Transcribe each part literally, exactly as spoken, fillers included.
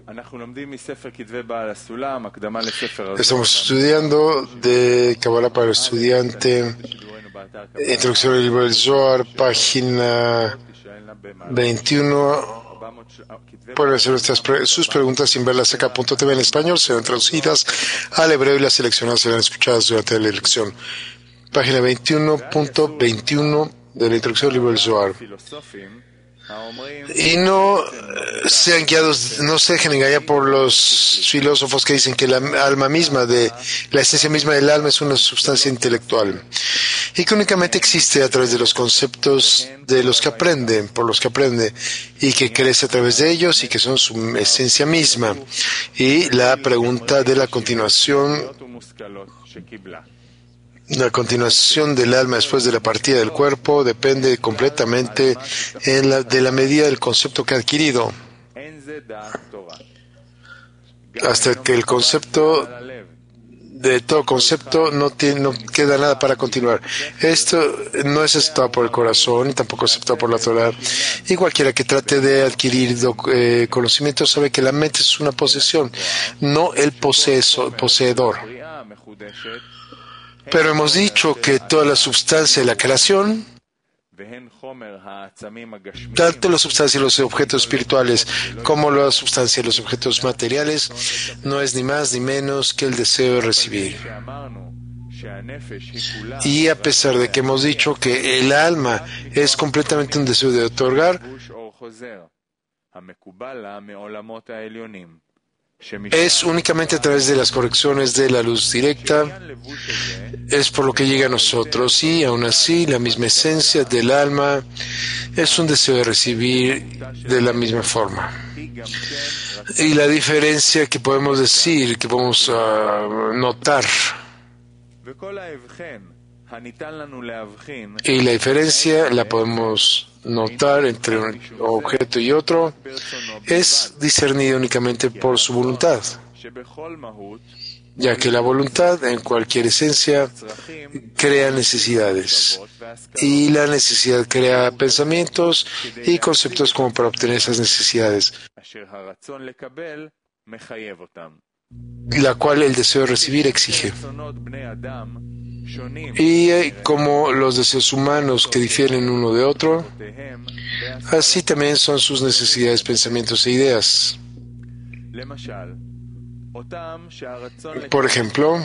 Estamos estudiando de Kabbalah para el estudiante, Introducción al libro del Zohar, página veintiuno. Pueden hacer nuestras pre sus preguntas sin verlas acá. Punto T V en español serán traducidas al hebreo y las seleccionadas serán escuchadas durante la lección. Página veintiuno punto veintiuno de la Introducción al libro del Zohar. Y no sean guiados, no se dejen engañar por los filósofos que dicen que la alma misma, de la esencia misma del alma es una sustancia intelectual y que únicamente existe a través de los conceptos de los que aprenden, por los que aprende y que crece a través de ellos y que son su esencia misma. Y la pregunta de la continuación, la continuación del alma después de la partida del cuerpo depende completamente en la, de la medida del concepto que ha adquirido, hasta que el concepto de todo concepto no, tiene, no queda nada para continuar. Esto no es aceptado por el corazón y tampoco es aceptado por la Torah. Y cualquiera que trate de adquirir eh, conocimiento sabe que la mente es una posesión, no el poseso, poseedor. Pero hemos dicho que toda la sustancia de la creación, tanto la sustancia de los objetos espirituales como la sustancia de los objetos materiales, no es ni más ni menos que el deseo de recibir. Y a pesar de que hemos dicho que el alma es completamente un deseo de otorgar, es únicamente a través de las correcciones de la luz directa, es por lo que llega a nosotros, y aún así la misma esencia del alma es un deseo de recibir de la misma forma. Y la diferencia que podemos decir, que podemos uh, notar, y la diferencia la podemos notar entre un objeto y otro, es discernida únicamente por su voluntad, ya que la voluntad en cualquier esencia crea necesidades y la necesidad crea pensamientos y conceptos como para obtener esas necesidades, la cual el deseo de recibir exige. Y eh, como los deseos humanos que difieren uno de otro, así también son sus necesidades, pensamientos e ideas. Por ejemplo,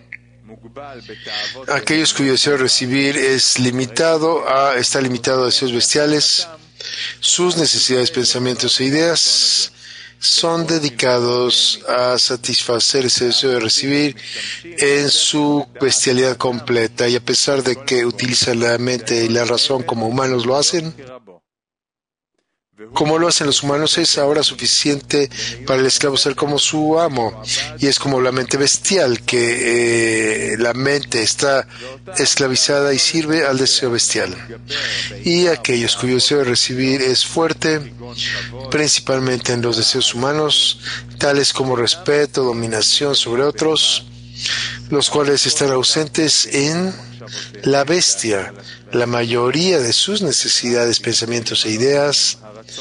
aquellos cuyo deseo de recibir es limitado a, está limitado a deseos bestiales, sus necesidades, pensamientos e ideas son dedicados a satisfacer ese deseo de recibir en su bestialidad completa, y a pesar de que utilizan la mente y la razón como humanos lo hacen, como lo hacen los humanos, es ahora suficiente para el esclavo ser como su amo, y es como la mente bestial, que eh, la mente está esclavizada y sirve al deseo bestial. Y aquellos cuyo deseo de recibir es fuerte, principalmente en los deseos humanos, tales como respeto, dominación sobre otros, los cuales están ausentes en la bestia. La mayoría de sus necesidades, pensamientos e ideas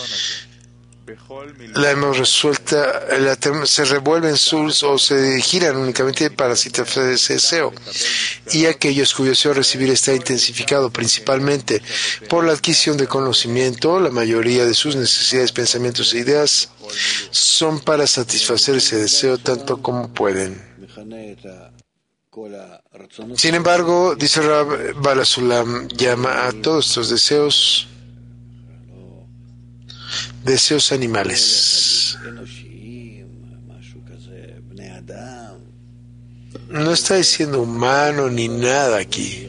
la hemos resuelta, la, se revuelven sus o se giran únicamente para satisfacer ese deseo. Y aquellos cuyo deseo de recibir está intensificado principalmente por la adquisición de conocimiento, la mayoría de sus necesidades, pensamientos e ideas son para satisfacer ese deseo tanto como pueden. Sin embargo, dice Rab Balasulam, llama a todos estos deseos deseos animales. No está diciendo humano ni nada aquí.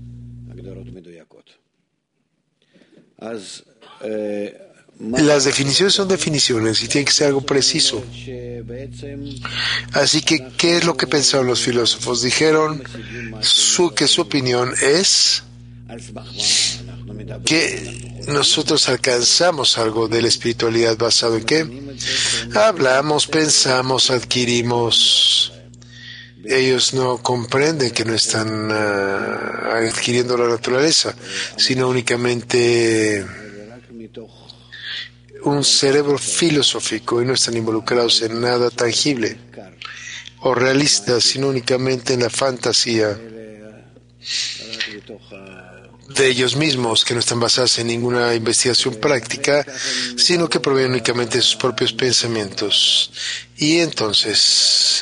Las definiciones son definiciones y tiene que ser algo preciso. Así que, ¿qué es lo que pensaron los filósofos? Dijeron su, que su opinión es que nosotros alcanzamos algo de la espiritualidad basado en qué? Hablamos, pensamos, adquirimos. Ellos no comprenden que no están uh, adquiriendo la naturaleza, sino únicamente un cerebro filosófico y no están involucrados en nada tangible o realista, sino únicamente en la fantasía de ellos mismos, que no están basadas en ninguna investigación práctica, sino que provienen únicamente de sus propios pensamientos. Y entonces,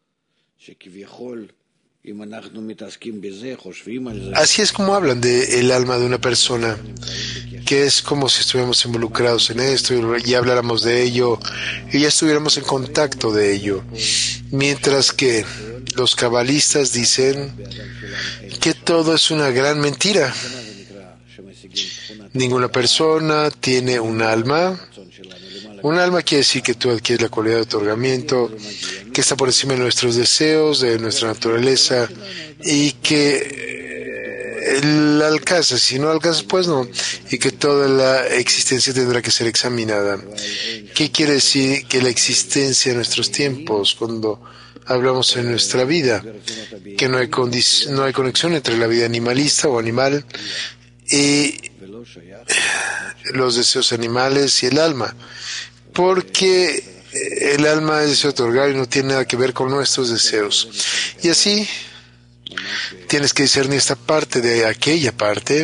así es como hablan del alma de una persona, que es como si estuviéramos involucrados en esto y habláramos de ello y ya estuviéramos en contacto de ello. Mientras que los cabalistas dicen que todo es una gran mentira. Ninguna persona tiene un alma. Un alma quiere decir que tú adquieres la cualidad de otorgamiento, que está por encima de nuestros deseos, de nuestra naturaleza, y que la alcanzas. Si no alcanzas, pues no. Y que toda la existencia tendrá que ser examinada. ¿Qué quiere decir que la existencia en nuestros tiempos, cuando hablamos en nuestra vida, que no hay, condic- no hay conexión entre la vida animalista o animal y los deseos animales y el alma? Porque el alma desea otorgar y no tiene nada que ver con nuestros deseos. Y así tienes que discernir esta parte de aquella parte,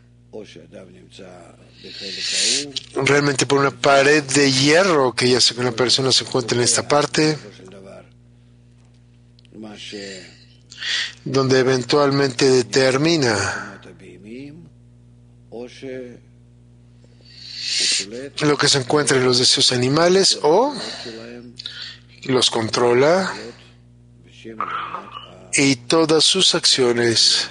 realmente por una pared de hierro que ya sé que una persona se encuentra en esta parte, donde eventualmente determina lo que se encuentra en los deseos animales o los controla y todas sus acciones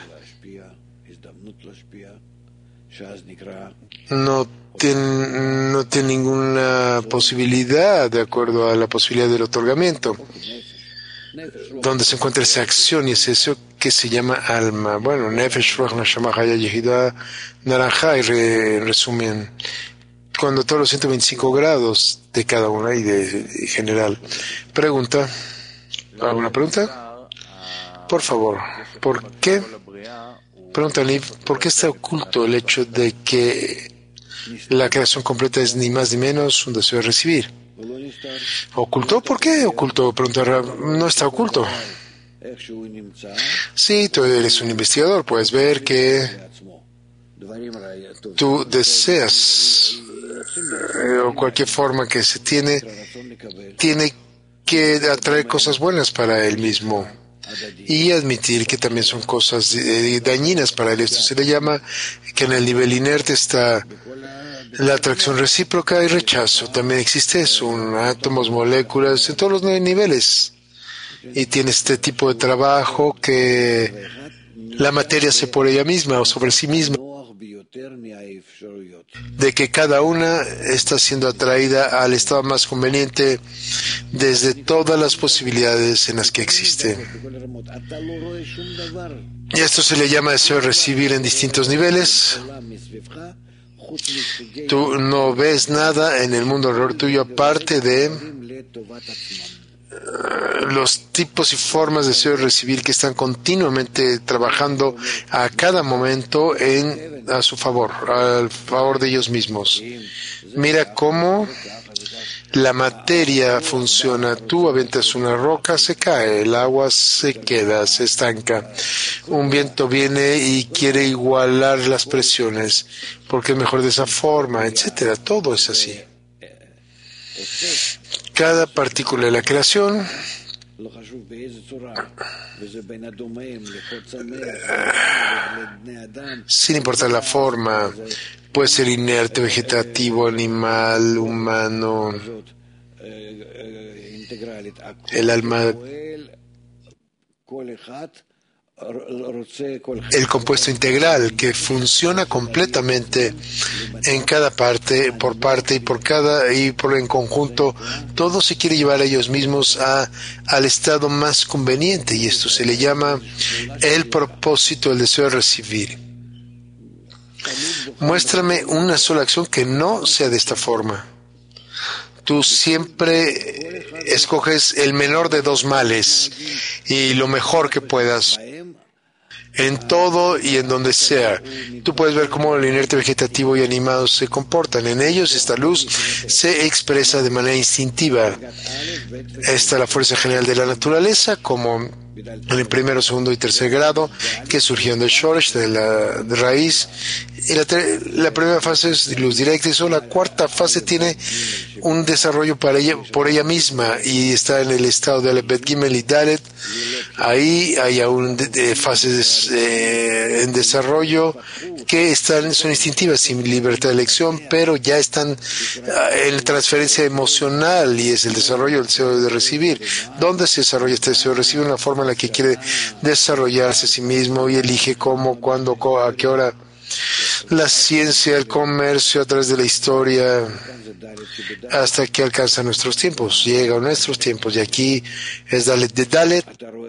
no tienen, no tienen ninguna posibilidad de acuerdo a la posibilidad del otorgamiento, donde se encuentra esa acción y es eso que se llama alma. Bueno, Nefesh, Ruach, Neshama, Haya, Yehida, Naranja, y re, en resumen, cuando todos los ciento veinticinco grados de cada una y de, de general. Pregunta. ¿Alguna pregunta? Por favor, ¿por qué? Pregunta Liv, ¿por qué está oculto el hecho de que la creación completa es ni más ni menos un deseo de recibir? ¿Oculto? ¿Por qué oculto? Pregunta Rab. No está oculto. Sí, tú eres un investigador, puedes ver que tú deseas eh, o cualquier forma que se tiene, tiene que atraer cosas buenas para él mismo y admitir que también son cosas eh, dañinas para él. Esto se le llama que en el nivel inerte está la atracción recíproca y rechazo. También existe eso, un átomos, moléculas, en todos los nueve niveles. Y tiene este tipo de trabajo que la materia hace por ella misma o sobre sí misma, de que cada una está siendo atraída al estado más conveniente desde todas las posibilidades en las que existe. Y esto se le llama deseo de recibir en distintos niveles. Tú no ves nada en el mundo alrededor tuyo aparte de los tipos y formas de deseo de recibir que están continuamente trabajando a cada momento en a su favor, al favor de ellos mismos. Mira cómo la materia funciona. Tú avientas una roca, se cae, el agua se queda, se estanca. Un viento viene y quiere igualar las presiones, porque es mejor de esa forma, etcétera. Todo es así. Cada partícula de la creación sin importar la forma, puede ser inerte, vegetativo, animal, humano, el alma, el compuesto integral que funciona completamente en cada parte, por parte y por cada y por en conjunto, todo se quiere llevar a ellos mismos a, al estado más conveniente, y esto se le llama el propósito del deseo de recibir. Muéstrame una sola acción que no sea de esta forma. Tú siempre escoges el menor de dos males y lo mejor que puedas. en todo y en donde sea. Tú puedes ver cómo el inerte vegetativo y animado se comportan. En ellos esta luz se expresa de manera instintiva. Esta es la fuerza general de la naturaleza, como en el primero, segundo y tercer grado, que surgieron del Shoresh, de la de raíz. Y la, la primera fase es luz directa, y solo la cuarta fase tiene un desarrollo para ella, por ella misma, y está en el estado de Bet Gimel y Dalet. Ahí hay aún de, de fases eh, en desarrollo que están, son instintivas, sin libertad de elección, pero ya están uh, en transferencia emocional, y es el desarrollo del deseo de recibir. ¿Dónde se desarrolla este deseo de recibir? En la forma en la que quiere desarrollarse a sí mismo y elige cómo, cuándo, a qué hora. La ciencia, el comercio a través de la historia, hasta que alcanza nuestros tiempos, llega a nuestros tiempos, y aquí es Dalet de Dalet.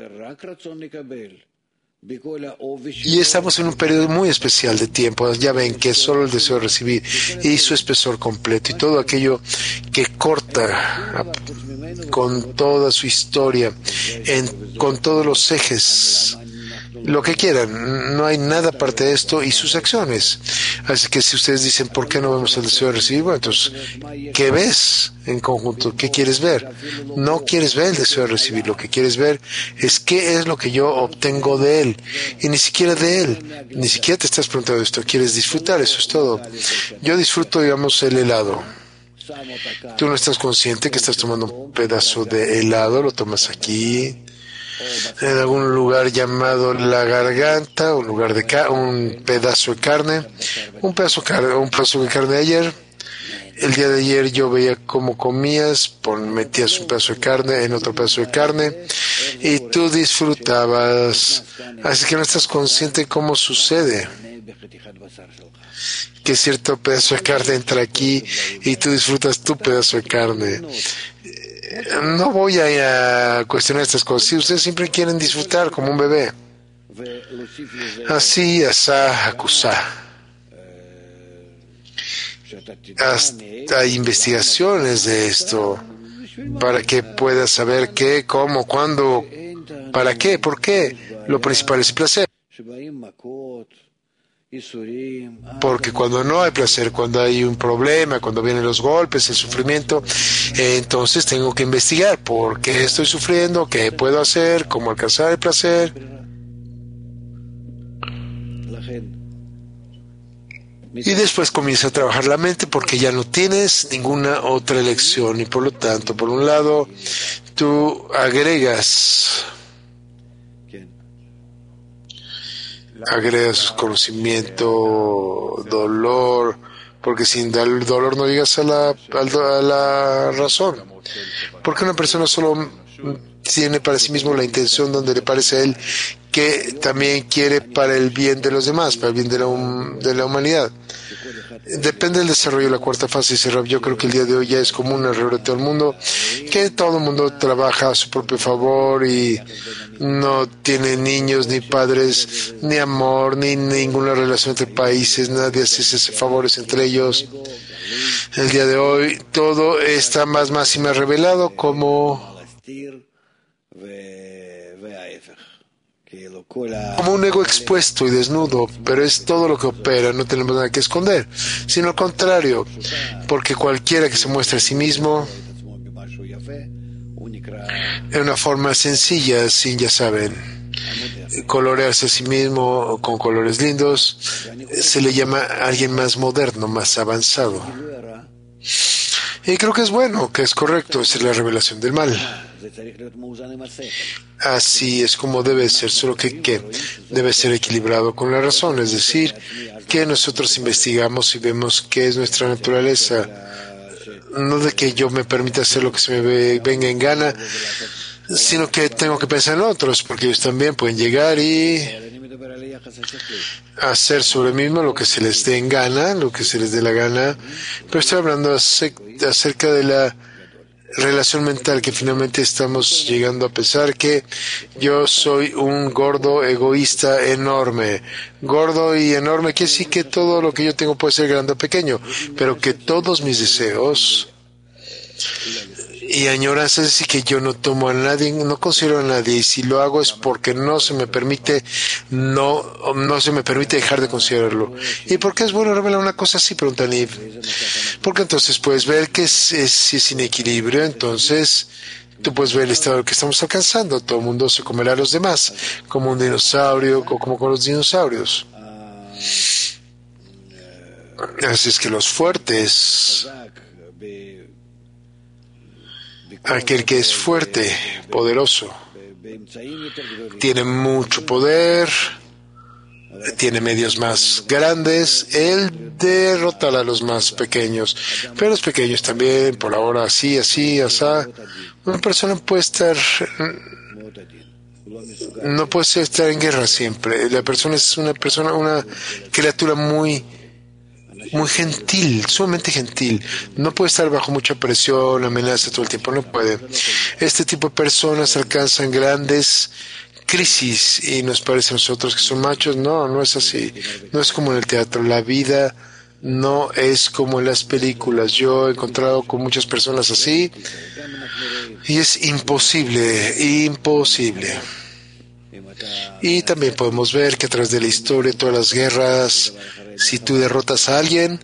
Y estamos en un periodo muy especial de tiempo. Ya ven que es solo el deseo de recibir y su espesor completo, y todo aquello que corta con toda su historia, en, con todos los ejes, lo que quieran, no hay nada aparte de esto y sus acciones. Así que si ustedes dicen, ¿por qué no vemos el deseo de recibir? Bueno, entonces, ¿qué ves en conjunto? ¿Qué quieres ver? No quieres ver el deseo de recibir, lo que quieres ver es qué es lo que yo obtengo de él, y ni siquiera de él, ni siquiera te estás preguntando esto, quieres disfrutar, eso es todo. Yo disfruto, digamos, el helado. Tú no estás consciente que estás tomando un pedazo de helado, lo tomas aquí, en algún lugar llamado la garganta, un lugar de ca un pedazo de carne, un pedazo de carne, un pedazo de carne de ayer. El día de ayer yo veía cómo comías, pon, metías un pedazo de carne en otro pedazo de carne y tú disfrutabas. Así que no estás consciente de cómo sucede que cierto pedazo de carne entra aquí y tú disfrutas tu pedazo de carne. No voy a cuestionar estas cosas. Si ustedes siempre quieren disfrutar como un bebé, así, asá, acusá. Hay investigaciones de esto para que puedas saber qué, cómo, cuándo, para qué, por qué. Lo principal es el placer. Porque cuando no hay placer, cuando hay un problema, cuando vienen los golpes, el sufrimiento, eh, entonces tengo que investigar por qué estoy sufriendo, qué puedo hacer, cómo alcanzar el placer. Y después comienza a trabajar la mente, porque ya no tienes ninguna otra elección, y por lo tanto, por un lado, tú agregas agregas conocimiento, dolor, porque sin dolor no llegas a la, a la razón. Porque una persona solo tiene para sí mismo la intención donde le parece a él que también quiere para el bien de los demás, para el bien de la, de la humanidad. Depende del desarrollo de la cuarta fase, dice Rab. Yo creo que el día de hoy ya es común alrededor de todo el mundo que todo el mundo trabaja a su propio favor y no tiene niños, ni padres, ni amor, ni ninguna relación entre países, nadie hace favores entre ellos. El día de hoy todo está más, más y más revelado como como un ego expuesto y desnudo, pero es todo lo que opera, no tenemos nada que esconder, sino al contrario, porque cualquiera que se muestre a sí mismo en una forma sencilla, sin, ya saben, colorearse a sí mismo con colores lindos, se le llama a alguien más moderno, más avanzado. Y creo que es bueno, que es correcto, esa es la revelación del mal. Así es como debe ser, solo que, que debe ser equilibrado con la razón, es decir, que nosotros investigamos y vemos qué es nuestra naturaleza, no de que yo me permita hacer lo que se me ve, venga en gana, sino que tengo que pensar en otros, porque ellos también pueden llegar y hacer sobre mí mismo lo que se les dé en gana, lo que se les dé la gana, pero estoy hablando acerca de la relación mental, que finalmente estamos llegando a pensar que yo soy un gordo egoísta enorme. Gordo y enorme quiere decir que todo lo que yo tengo puede ser grande o pequeño, pero que todos mis deseos Y añoranza es decir que yo no tomo a nadie, no considero a nadie, y si lo hago es porque no se me permite, no, no se me permite dejar de considerarlo. ¿Y por qué es bueno revelar una cosa así? Pregunta Niv. Porque entonces puedes ver que es, es, es sin equilibrio, entonces tú puedes ver el estado que estamos alcanzando. Todo el mundo se comerá a los demás, como un dinosaurio, o como con los dinosaurios. Así es que los fuertes, aquel que es fuerte, poderoso, tiene mucho poder, tiene medios más grandes, él derrotará a los más pequeños, pero los pequeños también, por ahora, así, así, así. Una persona puede estar, no puede estar en guerra siempre. La persona es una persona, una criatura muy muy gentil, sumamente gentil. No puede estar bajo mucha presión, amenaza todo el tiempo, no puede. Este tipo de personas alcanzan grandes crisis y nos parece a nosotros que son machos. No, no es así. No es como en el teatro. La vida no es como en las películas. Yo he encontrado con muchas personas así y es imposible, imposible. Y también podemos ver que a través de la historia, todas las guerras, si tú derrotas a alguien,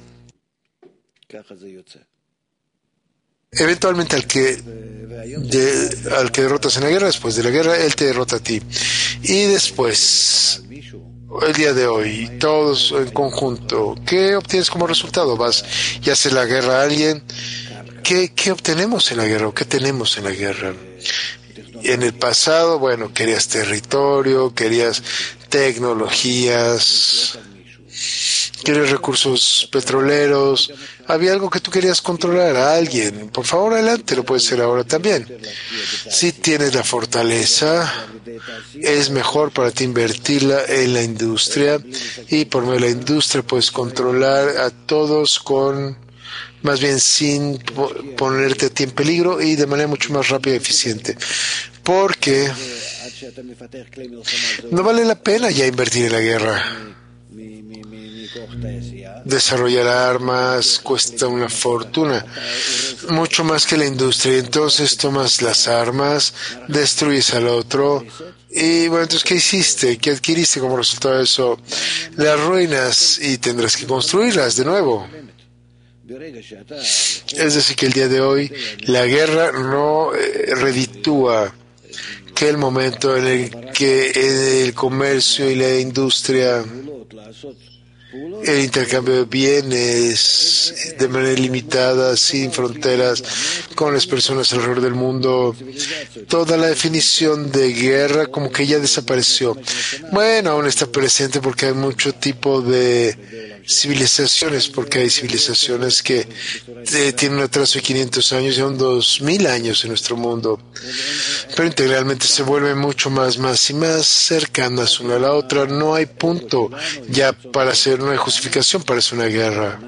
eventualmente al que, de, al que derrotas en la guerra, después de la guerra, él te derrota a ti. Y después, el día de hoy, todos en conjunto, ¿qué obtienes como resultado? Vas y haces la guerra a alguien. ¿Qué, qué obtenemos en la guerra o qué tenemos en la guerra? En el pasado, bueno, querías territorio, querías tecnologías, querías recursos petroleros, había algo que tú querías controlar a alguien. Por favor, adelante, lo puede ser ahora también. Si tienes la fortaleza, es mejor para ti invertirla en la industria y por medio de la industria puedes controlar a todos con, más bien sin ponerte a ti en peligro y de manera mucho más rápida y eficiente. Porque no vale la pena ya invertir en la guerra. Desarrollar armas cuesta una fortuna, mucho más que la industria. Entonces tomas las armas, destruyes al otro y bueno, entonces ¿qué hiciste? ¿Qué adquiriste como resultado de eso? Las ruinas y tendrás que construirlas de nuevo. Es decir, que el día de hoy la guerra no eh, reditúa que el momento en el que el comercio y la industria, el intercambio de bienes de manera ilimitada, sin fronteras, con las personas alrededor del mundo, toda la definición de guerra como que ya desapareció. Bueno, aún está presente porque hay mucho tipo de civilizaciones, porque hay civilizaciones que eh, tienen un atraso de quinientos años y aún dos mil años en nuestro mundo, pero integralmente se vuelven mucho más, más y más cercanas una a la otra. No hay punto ya para hacer, no hay justificación para hacer una guerra.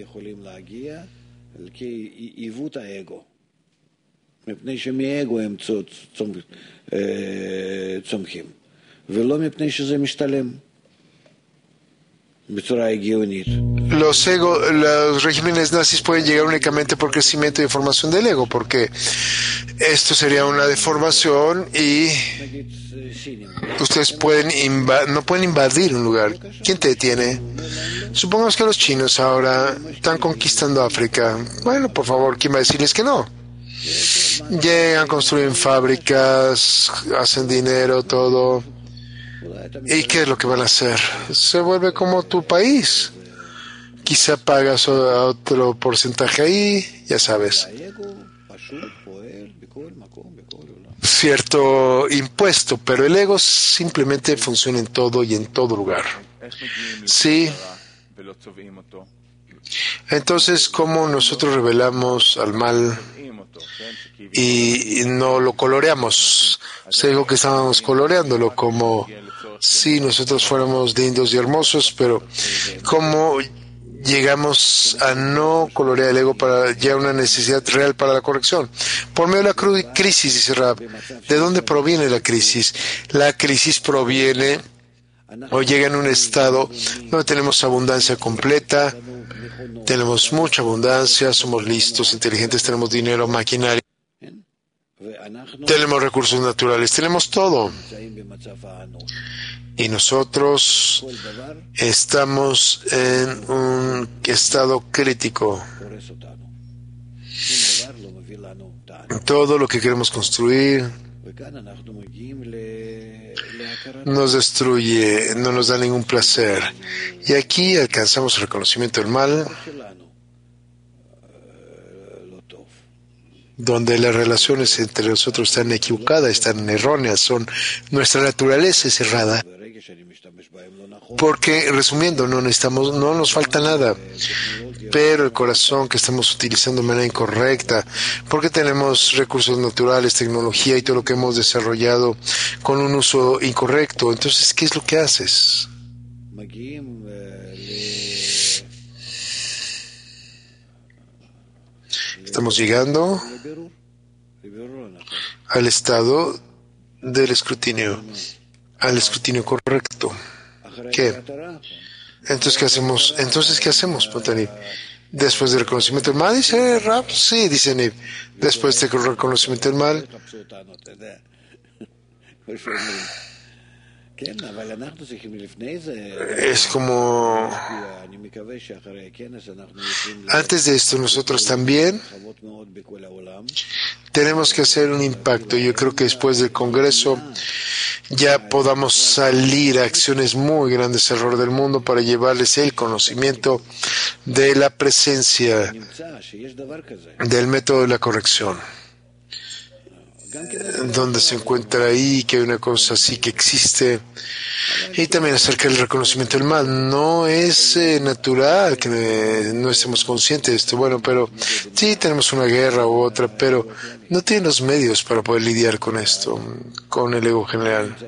Los ego, los regímenes nazis pueden llegar únicamente por crecimiento y formación del ego, porque esto sería una deformación y ustedes pueden inva- no pueden invadir un lugar. ¿Quién te detiene? Supongamos que los chinos ahora están conquistando África. Bueno, por favor, ¿quién va a decirles que no? Llegan, construyen fábricas, hacen dinero, todo. ¿Y qué es lo que van a hacer? Se vuelve como tu país. Quizá pagas a otro porcentaje ahí, ya sabes. Cierto impuesto, pero el ego simplemente funciona en todo y en todo lugar. Sí. Entonces, ¿cómo nosotros revelamos al mal y no lo coloreamos? Se dijo que estábamos coloreándolo como si nosotros fuéramos lindos y hermosos, pero ¿cómo llegamos a no colorear el ego para ya una necesidad real para la corrección? Por medio de la crisis, dice Rab. ¿De dónde proviene la crisis? La crisis proviene o llega en un estado donde tenemos abundancia completa, tenemos mucha abundancia, somos listos, inteligentes, tenemos dinero, maquinaria. Tenemos recursos naturales, tenemos todo. Y nosotros estamos en un estado crítico. Todo lo que queremos construir nos destruye, no nos da ningún placer. Y aquí alcanzamos el reconocimiento del mal, donde las relaciones entre nosotros están equivocadas, están erróneas, son nuestra naturaleza es errada. Porque, resumiendo, no necesitamos, no nos falta nada, pero el corazón que estamos utilizando de manera incorrecta, porque tenemos recursos naturales, tecnología y todo lo que hemos desarrollado con un uso incorrecto. Entonces, ¿qué es lo que haces? Estamos llegando al estado del escrutinio, al escrutinio correcto. ¿Qué? Entonces, ¿qué hacemos? Entonces, ¿qué hacemos, Pontani? Después del reconocimiento del mal, dice Rab, sí, dice Nib. Después del reconocimiento del mal, es como antes de esto nosotros también tenemos que hacer un impacto. Yo creo que después del Congreso ya podamos salir a acciones muy grandes alrededor del mundo para llevarles el conocimiento de la presencia del método de la corrección, donde se encuentra ahí, que hay una cosa así que existe, y también acerca del reconocimiento del mal. No es eh, natural que eh, no estemos conscientes de esto. Bueno, pero sí tenemos una guerra u otra, pero no tienen los medios para poder lidiar con esto, con el ego general,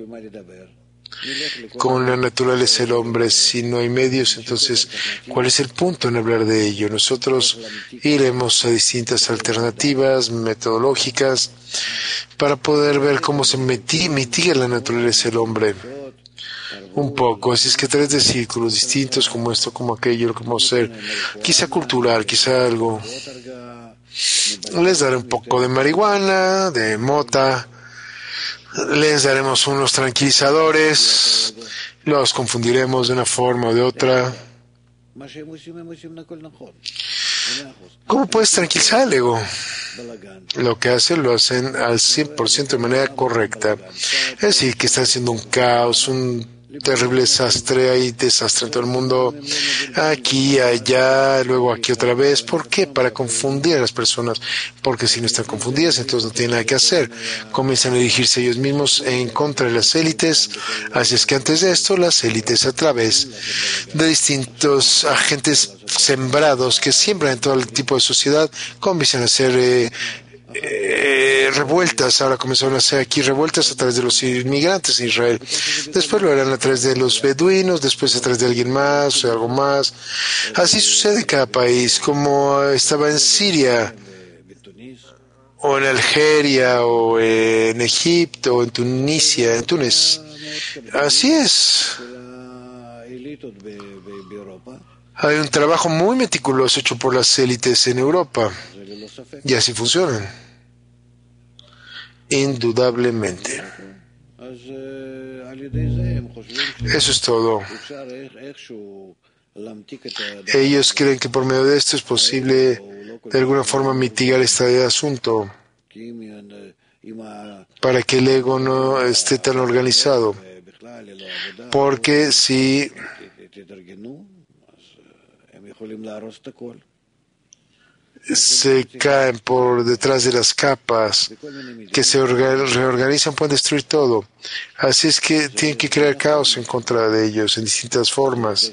con la naturaleza del hombre. Si no hay medios, entonces, ¿cuál es el punto en hablar de ello? Nosotros iremos a distintas alternativas metodológicas para poder ver cómo se mitiga la naturaleza del hombre. Un poco, así es que a través de círculos distintos como esto, como aquello, como ser, quizá cultural, quizá algo. Les daré un poco de marihuana, de mota, les daremos unos tranquilizadores, los confundiremos de una forma o de otra. ¿Cómo puedes tranquilizar al ego? Lo que hacen, lo hacen al cien por ciento de manera correcta. Es decir, que están haciendo un caos, un terrible desastre, hay desastre en todo el mundo, aquí, allá, luego aquí otra vez. ¿Por qué? Para confundir a las personas, porque si no están confundidas, entonces no tienen nada que hacer. Comienzan a dirigirse ellos mismos en contra de las élites. Así es que antes de esto, las élites, a través de distintos agentes sembrados que siembran en todo el tipo de sociedad, comienzan a hacer eh, Eh, revueltas. Ahora comenzaron a hacer aquí revueltas a través de los inmigrantes en Israel. Después lo harán a través de los beduinos, después a través de alguien más o algo más. Así sucede en cada país, como estaba en Siria, o en Algeria, o en Egipto, o en Tunisia, en Túnez. Así es. Hay un trabajo muy meticuloso hecho por las élites en Europa. Y así funcionan. Indudablemente. Eso es todo. Ellos creen que por medio de esto es posible de alguna forma mitigar este asunto para que el ego no esté tan organizado. Porque si se caen por detrás de las capas que se reorganizan, pueden destruir todo. Así es que tienen que crear caos en contra de ellos en distintas formas.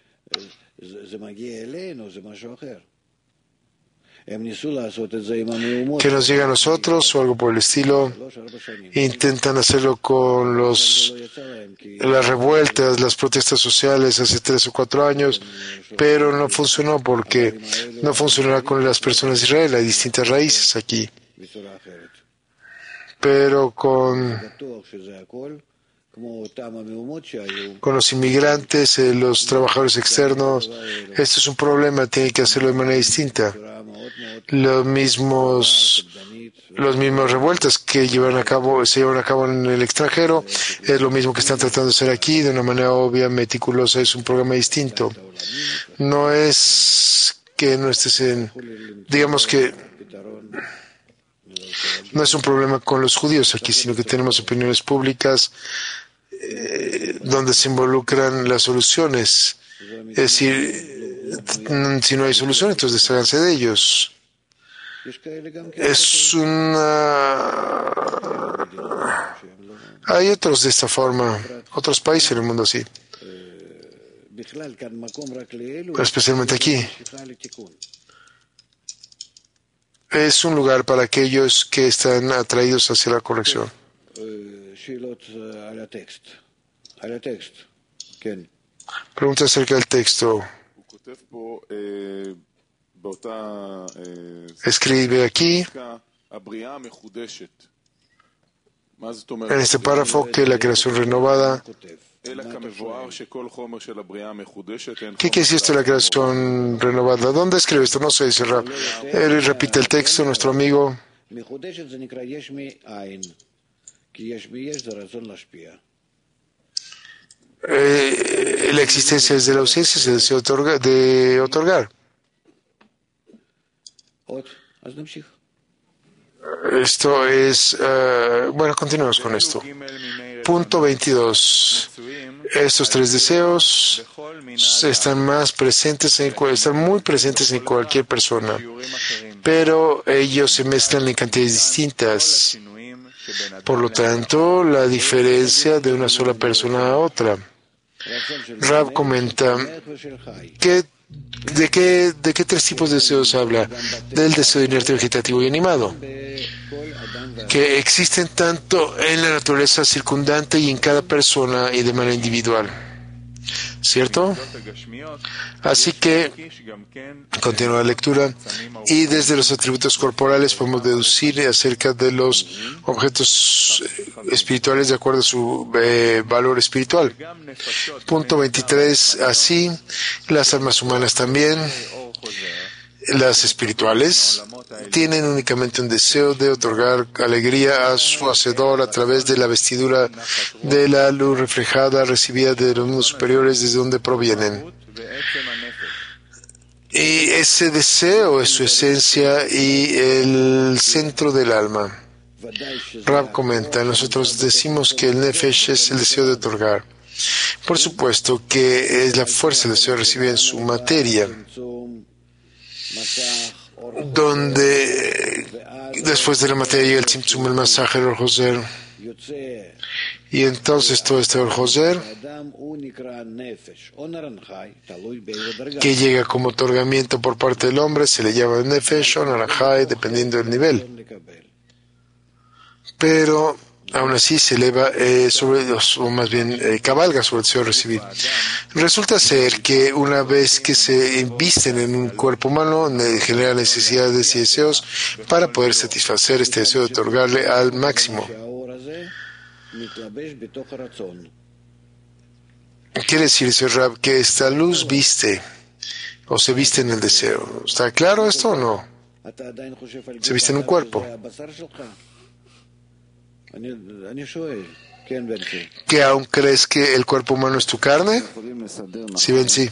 Que nos llega a nosotros o algo por el estilo. Intentan hacerlo con los las revueltas, las protestas sociales hace tres o cuatro años, pero no funcionó porque no funcionará con las personas de Israel. Hay distintas raíces aquí, pero con con los inmigrantes, eh, los trabajadores externos. Esto es un problema, tiene que hacerlo de manera distinta. Los mismos, los mismos revueltas que llevan a cabo, se llevan a cabo en el extranjero, es lo mismo que están tratando de hacer aquí de una manera obvia, meticulosa. Es un programa distinto. No es que no estés en, digamos que no es un problema con los judíos aquí, sino que tenemos opiniones públicas eh, donde se involucran las soluciones. Es decir, si no hay solución, entonces desháganse de ellos. Es una... Hay otros de esta forma, otros países en el mundo así, especialmente aquí. Es un lugar para aquellos que están atraídos hacia la corrección. Pregunta acerca del texto. Escribe aquí, en este párrafo, que la creación renovada. ¿Qué quiere decir esto de la creación renovada? ¿Dónde escribe esto? No sé, dice Rab. Él repite el texto, nuestro amigo. Eh, la existencia es de la ausencia, es el deseo otorga, de otorgar. Esto es... Uh, bueno, continuemos con esto. Punto veintidós. Estos tres deseos están más presentes, en, están muy presentes en cualquier persona, pero ellos se mezclan en cantidades distintas. Por lo tanto, la diferencia de una sola persona a otra. Rab comenta que ¿De qué, ¿De qué tres tipos de deseos habla? Del deseo inerte, vegetativo y animado, que existen tanto en la naturaleza circundante y en cada persona y de manera individual. ¿Cierto? Así que, continúa la lectura, y desde los atributos corporales podemos deducir acerca de los objetos espirituales de acuerdo a su eh, valor espiritual. Punto veintitrés. Así, las almas humanas también, las espirituales, tienen únicamente un deseo de otorgar alegría a su hacedor a través de la vestidura de la luz reflejada recibida de los mundos superiores desde donde provienen. Y ese deseo es su esencia y el centro del alma. Rab comenta, nosotros decimos que el nefesh es el deseo de otorgar. Por supuesto que es la fuerza del deseo de recibir en su materia, donde después de la materia llega el tzimtzum, el masaje, el joser, y entonces todo este joser que llega como otorgamiento por parte del hombre se le llama nefesh o naranjai, dependiendo del nivel, pero aún así se eleva eh, sobre, o más bien eh, cabalga sobre el deseo de recibir. Resulta ser que una vez que se invisten en un cuerpo humano, genera necesidades y deseos para poder satisfacer este deseo de otorgarle al máximo. Quiere decir, dice Rab, que esta luz viste o se viste en el deseo. ¿Está claro esto o no? Se viste en un cuerpo. ¿Que aún crees que el cuerpo humano es tu carne? Sí, ven, sí.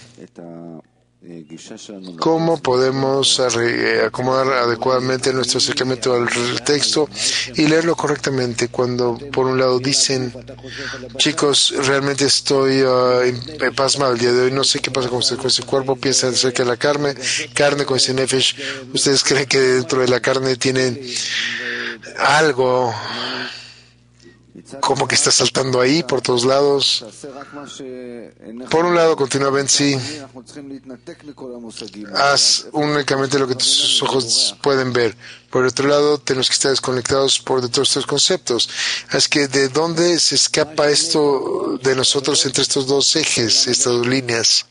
¿Cómo podemos acomodar adecuadamente nuestro acercamiento al texto y leerlo correctamente cuando, por un lado, dicen, chicos, realmente estoy uh, pasmado el día de hoy, no sé qué pasa con usted con ese cuerpo, piensan acerca de la carne, carne con ese nefesh, ustedes creen que dentro de la carne tienen algo como que está saltando ahí por todos lados. Por un lado, continúa Ben, sí, haz únicamente lo que tus ojos pueden ver. Por el otro lado, tenemos que estar desconectados por de todos estos conceptos. Es que ¿de dónde se escapa esto de nosotros entre estos dos ejes, estas dos líneas?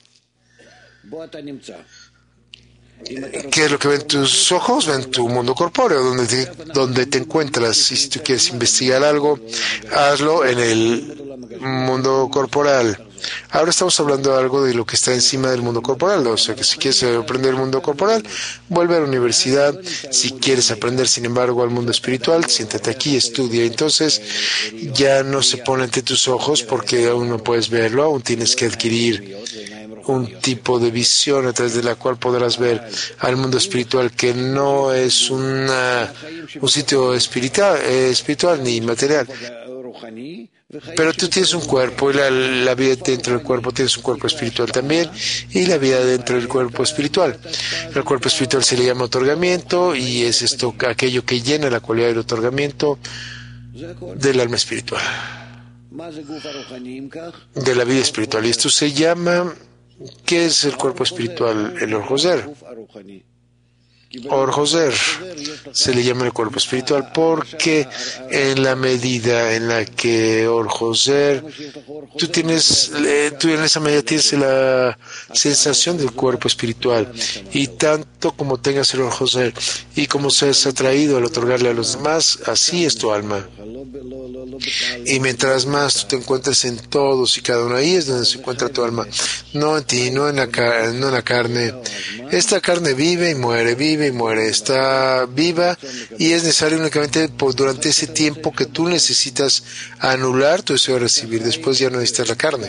¿Qué es lo que ven tus ojos? Ven tu mundo corpóreo, donde te, donde te encuentras. Y si tú quieres investigar algo, hazlo en el mundo corporal. Ahora estamos hablando de algo de lo que está encima del mundo corporal. O sea, que si quieres aprender el mundo corporal, vuelve a la universidad. Si quieres aprender, sin embargo, al mundo espiritual, siéntate aquí, estudia. Entonces, ya no se pone ante tus ojos porque aún no puedes verlo, aún tienes que adquirir un tipo de visión a través de la cual podrás ver al mundo espiritual, que no es una, un sitio espiritual, eh, espiritual ni material. Pero tú tienes un cuerpo y la, la vida dentro del cuerpo, tienes un cuerpo espiritual también y la vida dentro del cuerpo espiritual. El cuerpo espiritual se le llama otorgamiento y es esto, aquello que llena la cualidad del otorgamiento del alma espiritual, de la vida espiritual. Y esto se llama, ¿qué es el cuerpo espiritual? El Or-Joser. Or-Joser se le llama el cuerpo espiritual porque en la medida en la que Or-Joser, tú tienes, tú en esa medida tienes la sensación del cuerpo espiritual, y tanto como tengas el Or-Joser y como seas atraído al otorgarle a los demás, así es tu alma. Y mientras más tú te encuentres en todos y cada uno, ahí es donde se encuentra tu alma, no en ti, no en la, car no en la carne. Esta carne vive y muere, vive y muere, está viva, y es necesario únicamente por, durante ese tiempo que tú necesitas anular tu deseo de recibir. Después ya no necesitas la carne.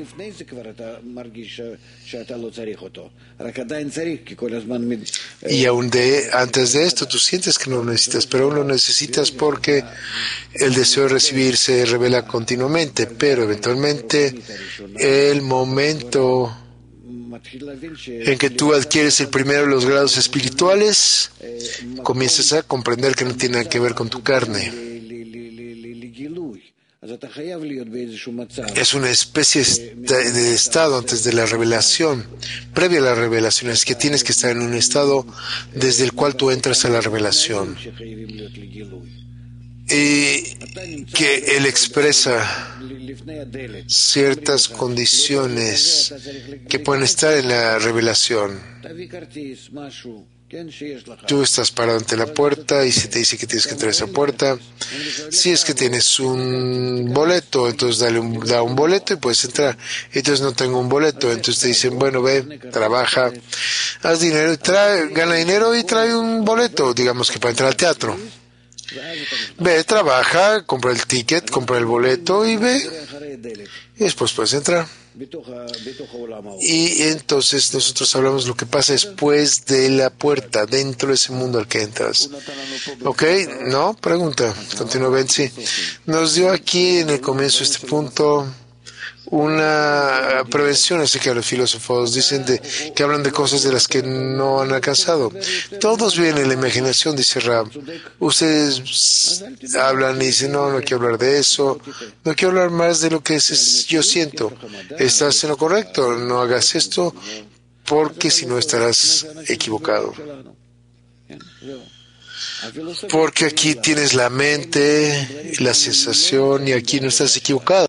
Y aún de, antes de esto tú sientes que no lo necesitas, pero aún lo necesitas porque el deseo de recibir se revela continuamente, pero eventualmente el momento en que tú adquieres el primero de los grados espirituales, comienzas a comprender que no tiene nada que ver con tu carne. Es una especie de estado antes de la revelación, previa a la revelación. Es que tienes que estar en un estado desde el cual tú entras a la revelación. Y que él expresa ciertas condiciones que pueden estar en la revelación. Tú estás parado ante la puerta y se te dice que tienes que entrar a esa puerta. Si es que tienes un boleto, entonces dale un, da un boleto y puedes entrar. Entonces no tengo un boleto, entonces te dicen, bueno, ve, trabaja, haz dinero, y trae, gana dinero y trae un boleto, digamos que para entrar al teatro. Ve, trabaja, compra el ticket, compra el boleto y ve, y después puedes entrar. Y entonces nosotros hablamos de lo que pasa después de la puerta, dentro de ese mundo al que entras. ¿Ok? ¿No? Pregunta. Continúa, Ben. Sí. Nos dio aquí en el comienzo de este punto una prevención, así que los filósofos dicen de, que hablan de cosas de las que no han alcanzado. Todos viven en la imaginación, dice Rab. Ustedes hablan y dicen, no, no quiero hablar de eso, no quiero hablar más de lo que es, es, yo siento. Estás en lo correcto, no hagas esto porque si no estarás equivocado. Porque aquí tienes la mente, la sensación, y aquí no estás equivocado.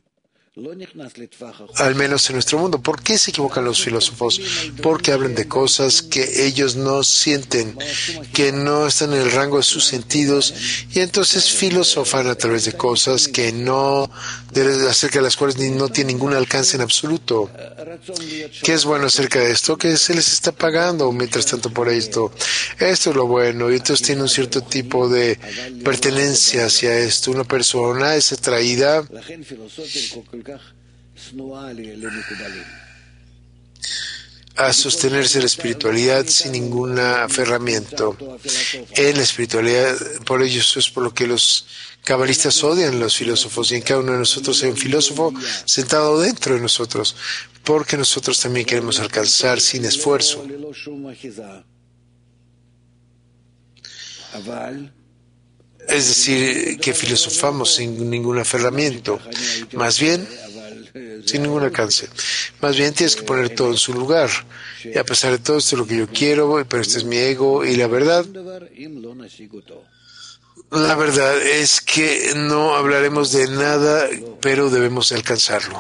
Al menos en nuestro mundo. ¿Por qué se equivocan los filósofos? Porque hablan de cosas que ellos no sienten, que no están en el rango de sus sentidos, y entonces filosofan a través de cosas que no, de, acerca de las cuales ni, no tienen ningún alcance en absoluto. ¿Qué es bueno acerca de esto? Que se les está pagando mientras tanto por esto. Esto es lo bueno, y entonces tiene un cierto tipo de pertenencia hacia esto. Una persona es atraída a sostenerse la espiritualidad sin ningún aferramiento en la espiritualidad. Por ello, eso es por lo que los cabalistas odian a los filósofos, y en cada uno de nosotros hay un filósofo sentado dentro de nosotros, porque nosotros también queremos alcanzar sin esfuerzo. Es decir, que filosofamos sin ningún aferramiento, más bien sin ningún alcance. Más bien tienes que poner todo en su lugar. Y a pesar de todo, esto es lo que yo quiero, pero este es mi ego, y la verdad, la verdad es que no hablaremos de nada, pero debemos alcanzarlo.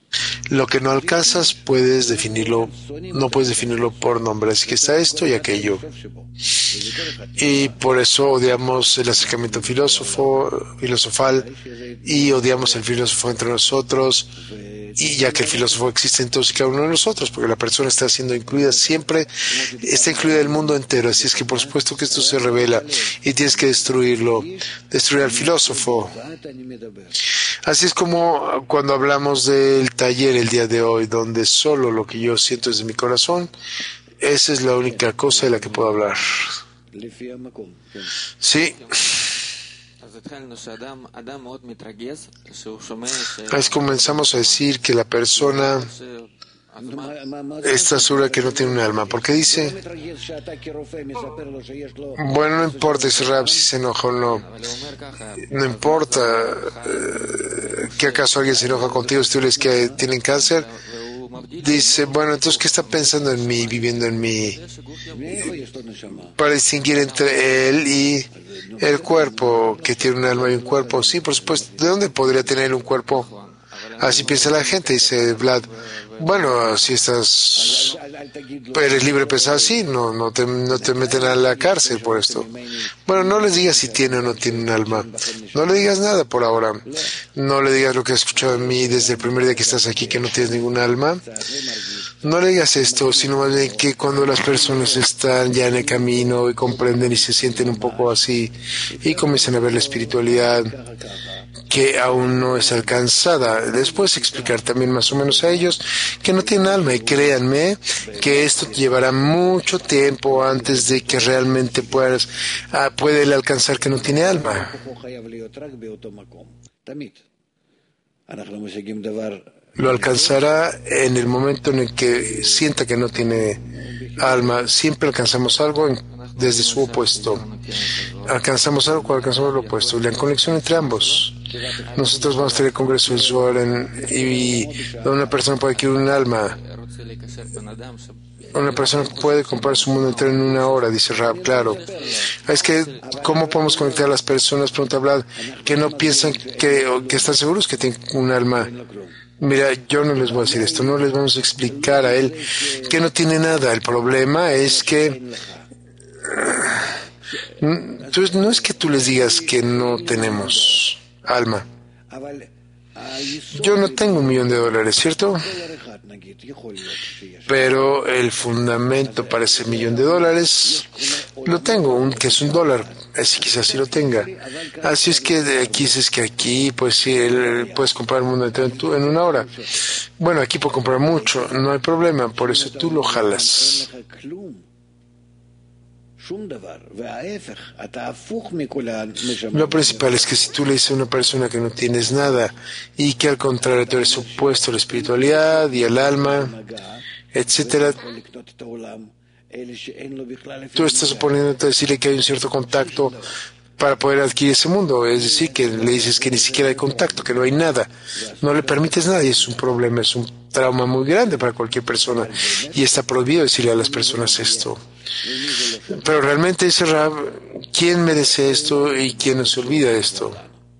Lo que no alcanzas puedes definirlo, no puedes definirlo por nombre, así que está esto y aquello. Y por eso odiamos el acercamiento filósofo, filosofal y odiamos el filósofo entre nosotros, y ya que el filósofo existe en todos y cada uno de nosotros, porque la persona está siendo incluida siempre, está incluida el mundo entero, así es que por supuesto que esto se revela y tienes que destruirlo, destruir al filósofo. Así es como cuando hablamos del taller el día de hoy, donde solo lo que yo siento desde mi corazón, esa es la única cosa de la que puedo hablar. Sí. Pues comenzamos a decir que la persona está segura que no tiene un alma. ¿Por qué dice? Bueno, no importa si Rab si se enoja o no. No importa eh, que acaso alguien se enoja contigo si tú les que tienen cáncer. Dice, bueno, entonces, ¿qué está pensando en mí, viviendo en mí? Para distinguir entre él y el cuerpo, que tiene un alma y un cuerpo. Sí, por supuesto. ¿De dónde podría tener un cuerpo? Así piensa la gente, dice Vlad. Bueno, si estás, eres libre pensar así, no, no te, no te meten a la cárcel por esto. Bueno, no les digas si tiene o no tiene un alma. No le digas nada por ahora. No le digas lo que has escuchado en mí desde el primer día que estás aquí, que no tienes ningún alma. No le digas esto, sino más bien que cuando las personas están ya en el camino y comprenden y se sienten un poco así y comienzan a ver la espiritualidad que aún no es alcanzada. Después explicar también más o menos a ellos que no tienen alma, y créanme que esto llevará mucho tiempo antes de que realmente puedas, ah, puede él alcanzar que no tiene alma. Lo alcanzará en el momento en el que sienta que no tiene alma. Siempre alcanzamos algo en, desde su opuesto. Alcanzamos algo cuando alcanzamos lo opuesto. La conexión entre ambos. Nosotros vamos a tener el congreso del Zohar en, y, y una persona puede adquirir un alma. Una persona puede comprar su mundo entero en una hora, dice Rab, claro. Es que, ¿cómo podemos conectar a las personas, pregunta Vlad, que no piensan que, o que están seguros que tienen un alma? Mira, yo no les voy a decir esto, no les vamos a explicar a él que no tiene nada. El problema es que entonces, no es que tú les digas que no tenemos alma. Yo no tengo un millón de dólares, ¿cierto? Pero el fundamento para ese millón de dólares lo tengo, un, que es un dólar. Así quizás sí lo tenga. Así es que de aquí es que aquí, pues sí, él, puedes comprar el mundo entero en una hora. Bueno, aquí puedo comprar mucho, no hay problema, por eso tú lo jalas. Lo principal es que si tú le dices a una persona que no tienes nada y que al contrario tú eres opuesto a la espiritualidad y al alma, etcétera, tú estás suponiéndote decirle que hay un cierto contacto para poder adquirir ese mundo, es decir, que le dices que ni siquiera hay contacto, que no hay nada, no le permites nada, y es un problema, es un trauma muy grande para cualquier persona, y está prohibido decirle a las personas esto. Pero realmente dice Rab, ¿quién merece esto y quién no se olvida de esto?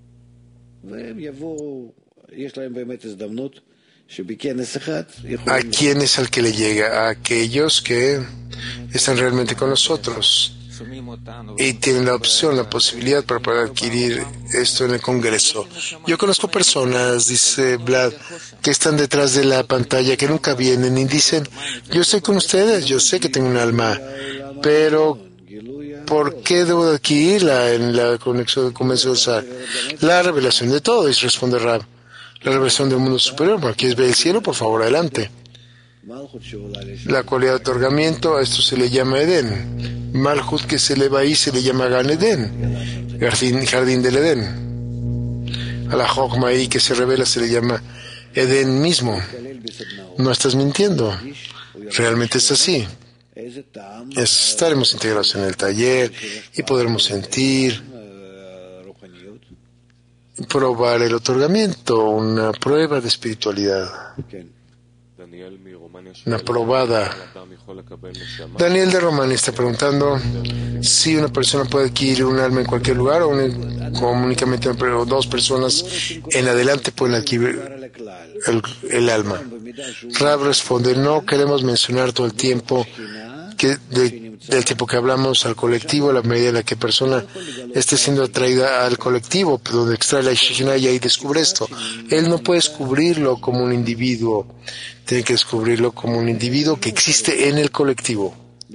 ¿A quién es al que le llega? A aquellos que están realmente con nosotros y tienen la opción, la posibilidad para poder adquirir esto en el Congreso. Yo conozco personas, dice Vlad, que están detrás de la pantalla, que nunca vienen y dicen, yo estoy con ustedes, yo sé que tengo un alma, pero ¿por qué debo de adquirirla en la conexión del comienzo de la revelación de todo? Y responde Rab, la revelación del mundo superior. ¿Por quieres ver el cielo? Por favor, adelante. La cualidad de otorgamiento, a esto se le llama Edén. Malhut, que se eleva ahí, se le llama Gan Edén, jardín, jardín del Edén. A la Jokma ahí que se revela se le llama Edén mismo. No estás mintiendo, realmente es así. Estaremos integrados en el taller y podremos sentir, probar el otorgamiento, una prueba de espiritualidad. una probada. Daniel de Romania está preguntando si una persona puede adquirir un alma en cualquier lugar o, un, o únicamente o dos personas en adelante pueden adquirir el, el alma. Rab responde, no queremos mencionar todo el tiempo que de, del tiempo que hablamos al colectivo, la medida en la que persona esté siendo atraída al colectivo, donde extrae la Shekhinah y ahí descubre esto. Él no puede descubrirlo como un individuo, tiene que descubrirlo como un individuo que existe en el colectivo.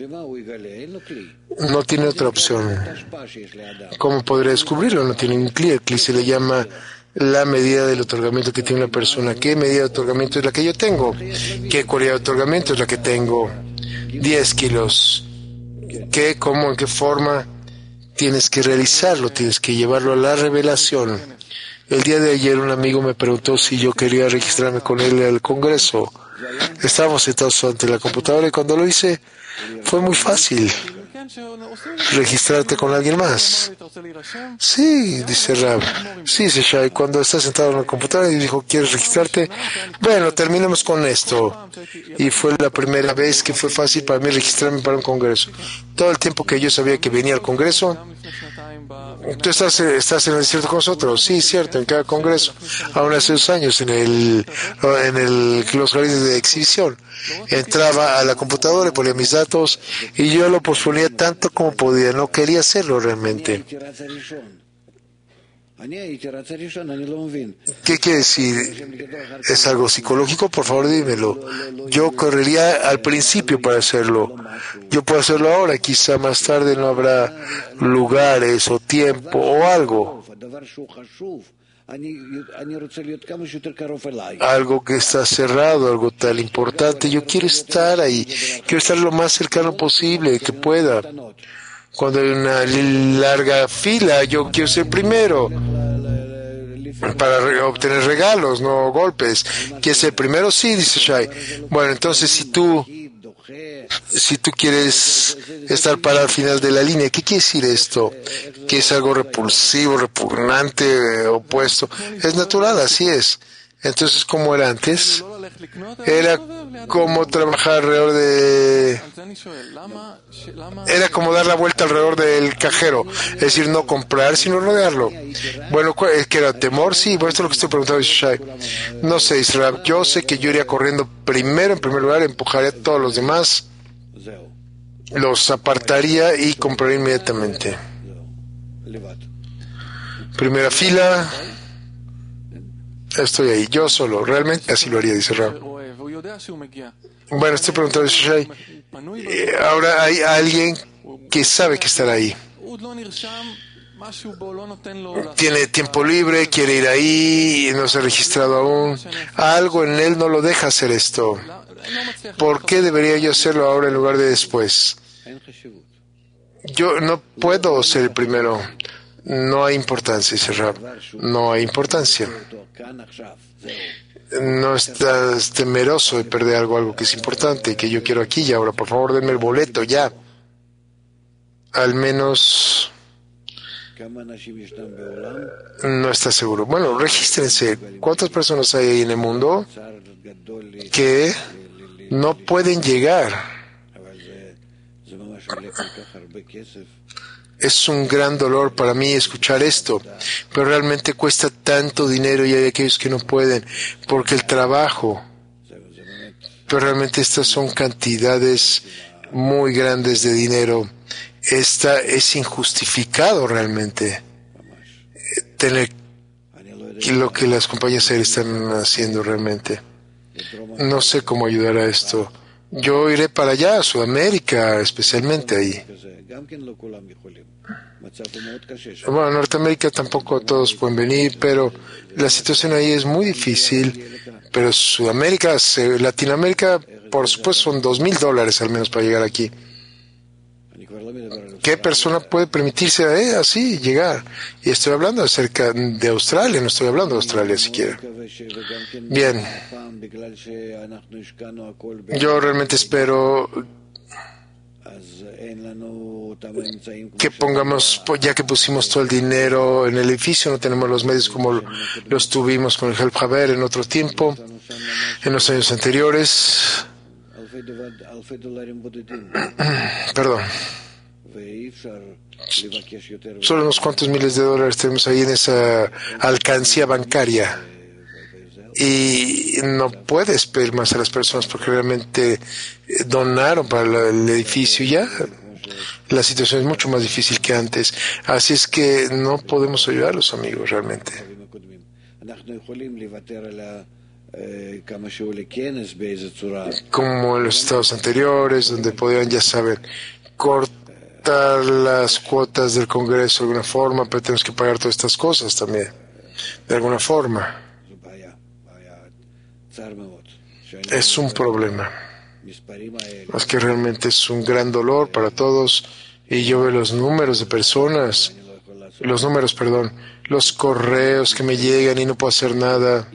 No tiene otra opción. ¿Cómo podría descubrirlo? No tiene un cli. El cli se le llama la medida del otorgamiento que tiene una persona. ¿Qué medida de otorgamiento es la que yo tengo? ¿Qué cualidad de otorgamiento es la que tengo? diez kilos. ¿Qué, cómo, en qué forma? Tienes que realizarlo, tienes que llevarlo a la revelación. El día de ayer un amigo me preguntó si yo quería registrarme con él al Congreso. Estábamos sentados ante la computadora y cuando lo hice fue muy fácil. ¿Registrarte con alguien más? Sí, dice Rab. Sí, dice Shai, cuando estás sentado en la computadora y dijo, ¿quieres registrarte? Bueno, terminemos con esto. Y fue la primera vez que fue fácil para mí registrarme para un congreso. Todo el tiempo que yo sabía que venía al congreso, ¿tú estás, estás en el desierto con nosotros? Sí, cierto, en cada congreso. Aún hace dos años en el, en el, los jardines de exhibición. Entraba a la computadora y ponía mis datos y yo lo posponía tanto como podía. No quería hacerlo realmente. ¿Qué quiere decir? ¿Es algo psicológico? Por favor, dímelo. Yo correría al principio para hacerlo. Yo puedo hacerlo ahora, quizá más tarde no habrá lugares o tiempo o algo. Algo que está cerrado, algo tan importante. Yo quiero estar ahí. Quiero estar lo más cercano posible que pueda. Cuando hay una larga fila, yo quiero ser primero para re- obtener regalos, no golpes. ¿Quieres ser primero? Sí, dice Shai. Bueno, entonces si tú si tú quieres estar para el final de la línea, ¿qué quiere decir esto? ¿Que es algo repulsivo, repugnante, eh, opuesto? Es natural, así es. Entonces, ¿cómo era antes? Era como trabajar alrededor de... Era como dar la vuelta alrededor del cajero. Es decir, no comprar, sino rodearlo. Bueno, ¿es que era temor? Sí, bueno, esto es lo que estoy preguntando, Shai. No sé, Israel. Yo sé que yo iría corriendo primero, en primer lugar, empujaría a todos los demás, los apartaría y compraría inmediatamente. Primera fila... Estoy ahí, yo solo. Realmente así lo haría, dice Rab. Bueno, estoy preguntando a Shai. Eh, ahora hay alguien que sabe que estará ahí. Tiene tiempo libre, quiere ir ahí, no se ha registrado aún. Algo en él no lo deja hacer esto. ¿Por qué debería yo hacerlo ahora en lugar de después? Yo no puedo ser el primero. No hay importancia, dice Rab. No hay importancia. No estás temeroso de perder algo, algo que es importante, que yo quiero aquí y ahora. Por favor, denme el boleto ya. Al menos no está seguro. Bueno, regístrense. ¿Cuántas personas hay ahí en el mundo que no pueden llegar? Es un gran dolor para mí escuchar esto, pero realmente cuesta tanto dinero y hay aquellos que no pueden, porque el trabajo, pero realmente estas son cantidades muy grandes de dinero. Esta es injustificado realmente tener lo que las compañías aéreas están haciendo realmente. No sé cómo ayudar a esto. Yo iré para allá, a Sudamérica, especialmente ahí. Bueno, Norteamérica tampoco todos pueden venir, pero la situación ahí es muy difícil. Pero Sudamérica, Latinoamérica, por supuesto, son dos mil dólares al menos para llegar aquí. ¿Qué persona puede permitirse eh, así llegar? Y estoy hablando acerca de Australia, no estoy hablando de Australia siquiera. Bien. Yo realmente espero que pongamos, ya que pusimos todo el dinero en el edificio, no tenemos los medios como los tuvimos con el Help Haber en otro tiempo. En los años anteriores, perdón, solo unos cuantos miles de dólares tenemos ahí en esa alcancía bancaria. Y no puedes pedir más a las personas porque realmente donaron para el edificio ya. La situación es mucho más difícil que antes. Así es que no podemos ayudar a los amigos realmente. Como en los estados anteriores, donde podían, ya saben, cortar las cuotas del Congreso de alguna forma, pero tenemos que pagar todas estas cosas también, de alguna forma. Es un problema. Es que realmente es un gran dolor para todos. Y yo veo los números de personas, los números, perdón, los correos que me llegan y no puedo hacer nada.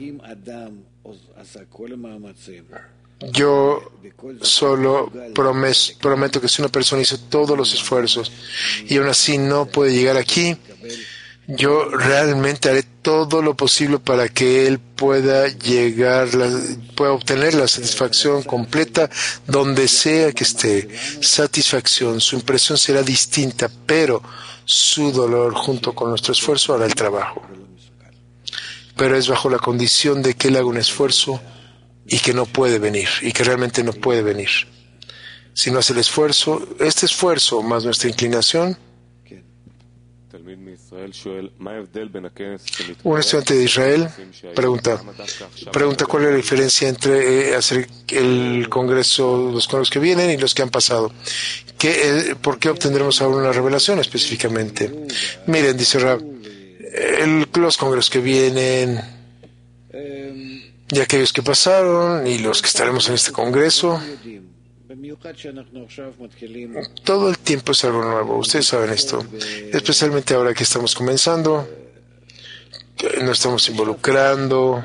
Yo solo promes, prometo que si una persona hizo todos los esfuerzos y aún así no puede llegar aquí, yo realmente haré todo lo posible para que él pueda llegar, la, pueda obtener la satisfacción completa donde sea que esté. Satisfacción, su impresión será distinta, pero su dolor junto con nuestro esfuerzo hará el trabajo. Pero es bajo la condición de que él haga un esfuerzo y que no puede venir, y que realmente no puede venir. Si no hace el esfuerzo, este esfuerzo más nuestra inclinación. Un estudiante de Israel pregunta, pregunta cuál es la diferencia entre eh, hacer el congreso, los congresos que vienen y los que han pasado. ¿Qué, eh, ¿Por qué obtendremos ahora una revelación específicamente? Miren, dice Rab, el, los congresos que vienen y aquellos que pasaron y los que estaremos en este congreso, todo el tiempo es algo nuevo. Ustedes saben esto, especialmente ahora que estamos comenzando, que nos estamos involucrando.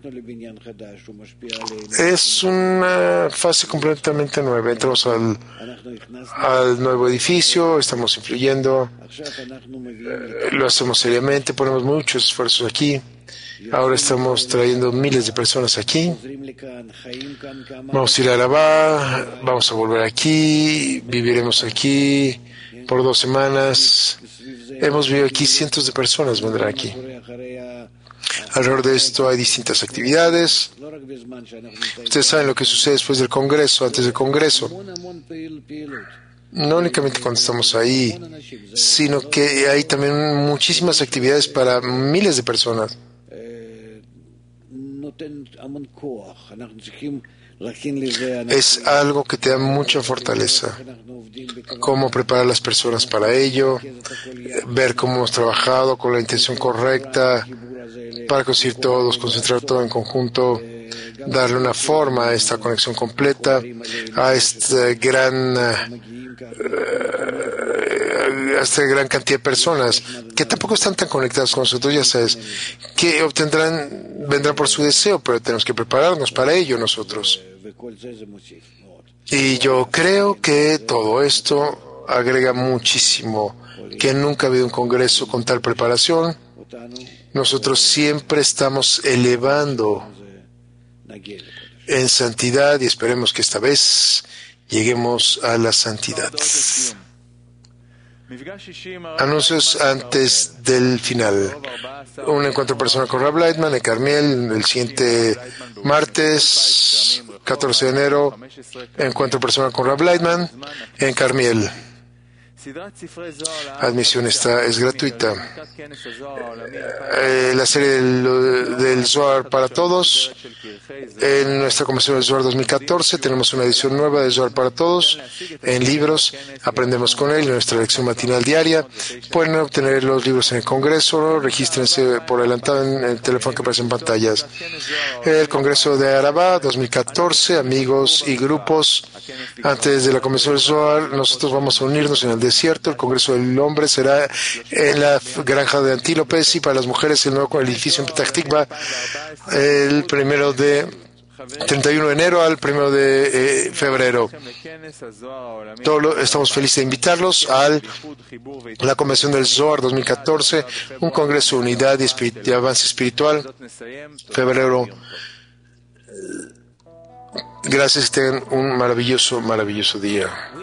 Es una fase completamente nueva. Entramos al, al nuevo edificio, estamos influyendo, lo hacemos seriamente, ponemos muchos esfuerzos aquí. Ahora estamos trayendo miles de personas aquí. Vamos a ir a Arabá, vamos a volver aquí, viviremos aquí por dos semanas. Hemos vivido aquí, cientos de personas vendrán aquí. Alrededor de esto hay distintas actividades. Ustedes saben lo que sucede después del Congreso, antes del Congreso. No únicamente cuando estamos ahí, sino que hay también muchísimas actividades para miles de personas. Es algo que te da mucha fortaleza. Cómo preparar a las personas para ello, ver cómo hemos trabajado con la intención correcta para conseguir todos, concentrar todo en conjunto, darle una forma a esta conexión completa, a esta gran, uh, a esta gran cantidad de personas que tampoco están tan conectadas con nosotros, ya sabes, que obtendrán, vendrán por su deseo, pero tenemos que prepararnos para ello nosotros. Y yo creo que todo esto agrega muchísimo, que nunca ha habido un congreso con tal preparación. Nosotros siempre estamos elevando en santidad y esperemos que esta vez lleguemos a la santidad. Anuncios antes del final. Un encuentro personal con Rab Lightman en Carmiel el siguiente martes, catorce de enero. Encuentro personal con Rab Lightman en Carmiel. Admisión está, es gratuita. Eh, la serie del, del Zohar para todos. En nuestra convención del Zohar dos mil catorce tenemos una edición nueva del Zohar para todos. En libros, aprendemos con él en nuestra lección matinal diaria. Pueden obtener los libros en el Congreso. Regístrense por adelantado en el teléfono que aparece en pantallas. El Congreso de Arabá dos mil catorce, amigos y grupos. Antes de la convención del Zohar, nosotros vamos a unirnos en el desierto. El Congreso del Hombre será en la granja de Antílopes y para las mujeres el nuevo edificio en Petah Tikva el primero de treinta y uno de enero al primero de eh, febrero. Todo lo, estamos felices de invitarlos a la Convención del Zohar dos mil catorce, un congreso de unidad y, espirit, de avance espiritual, febrero Gracias, que tengan un maravilloso, maravilloso día.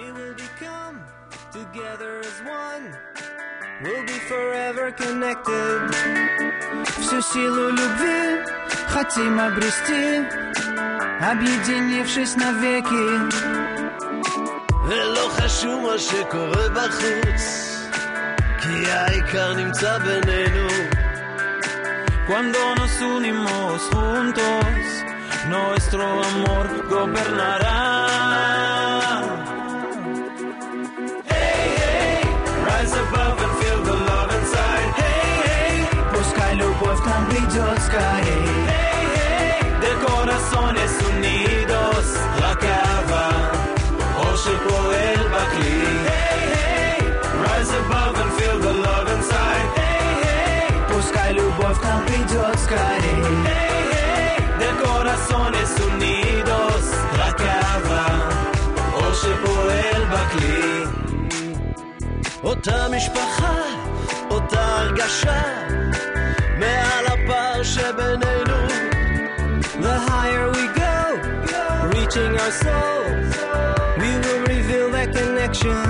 We'll be forever connected. Всю силу любви хотим обрести, объединившись навеки. ולא חשוב מה שקורה בחוץ, כי העיקר נמצא בינינו. Cuando nos unimos juntos, nuestro amor gobernará. Hey, hey, rise above and feel the love inside. Hey, hey, пускай любовь к нам придет скорей. Hey, hey, de corazones unidos, la cava, אור שפועל בכלי. Hey, hey, rise above and feel the love inside. Hey, hey, пускай любовь к нам придет скорей. Hey, hey, de corazones unidos, la cava, אור שפועל בכלי. אותה משפחה, אותה הרגשה, מעל הפער שבינינו. The higher we go, reaching our soul, we will reveal that connection.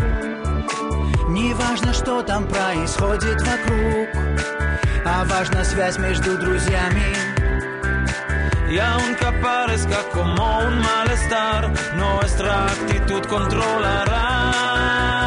Не важно, что там происходит вокруг, а важна связь между друзьями. Y aunque aparezca como un malestar, nuestra actitud controlará.